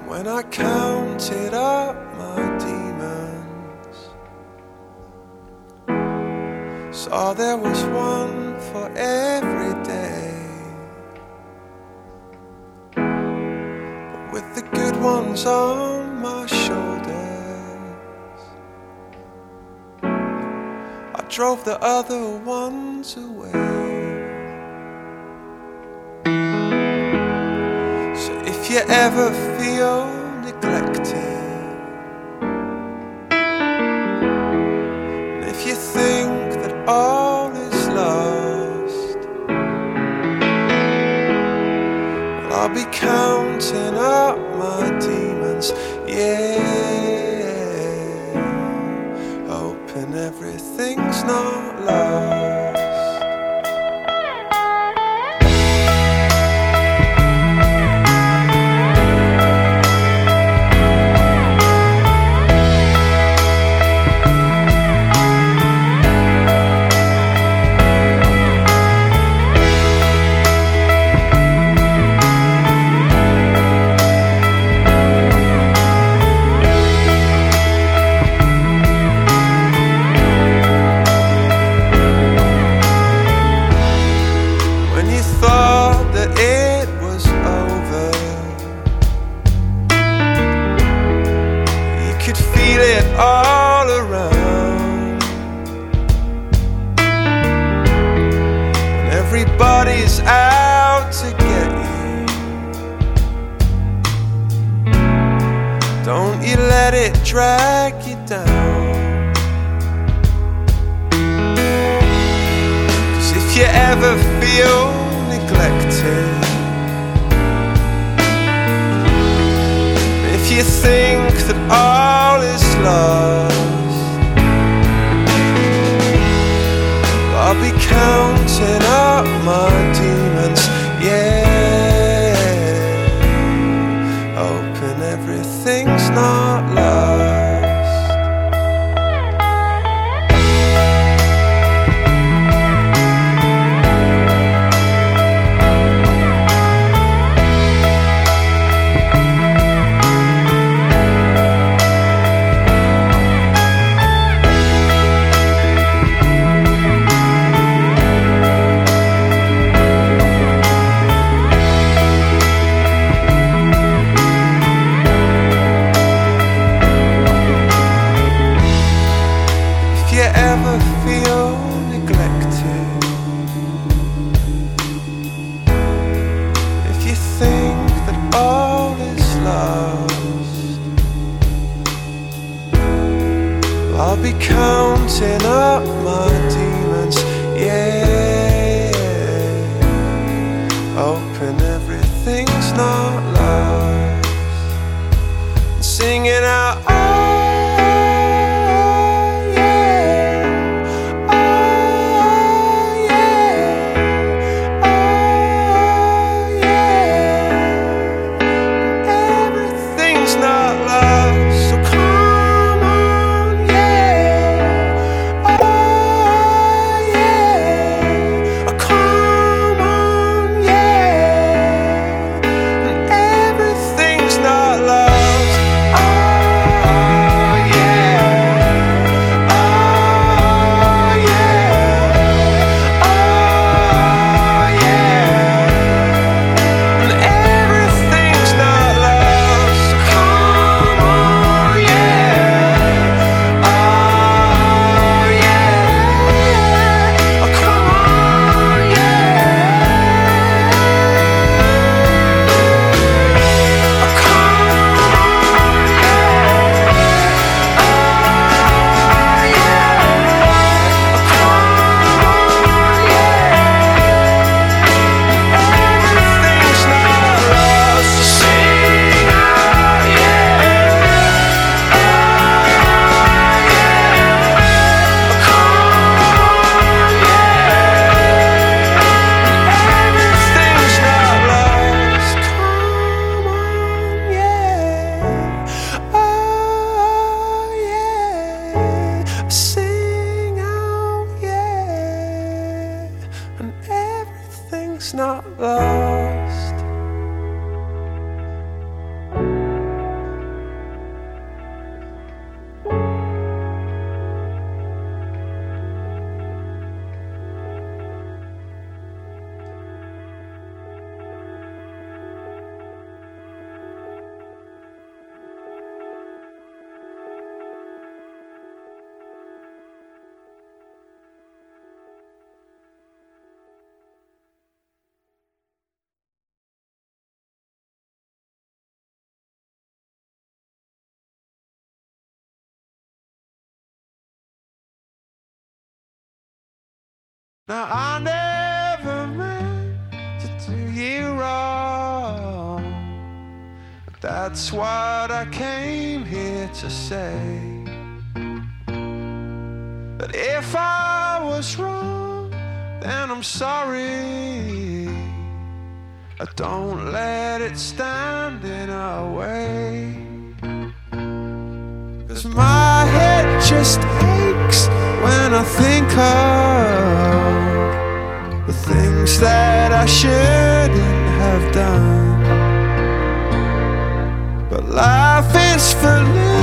When I counted up my demons, saw there was one for every day, but with the good ones on my shoulders, I drove the other ones away. If you ever feel neglected, and if you think that all is lost, well, I'll be counting up my demons, yeah, hoping everything's not lost. Feel it all around, and everybody's out to get you. Don't you let it drag you down, 'cause if you ever feel neglected, if you think that all is lost, I'll be counting up my demons, yeah, hoping everything's not lost. If you ever feel neglected, if you think that all is lost, I'll be counting up my demons, yeah, hoping everything's not lost, and singing out, not love, so come on, yeah, oh yeah, oh come on, yeah, and everything's not lost, oh Now I never meant to do you wrong, but that's what I came here to say. But if I was wrong, then I'm sorry. Don't let it stand in our way. 'Cause my head just aches when I think of the things that I shouldn't have done. But life is for living.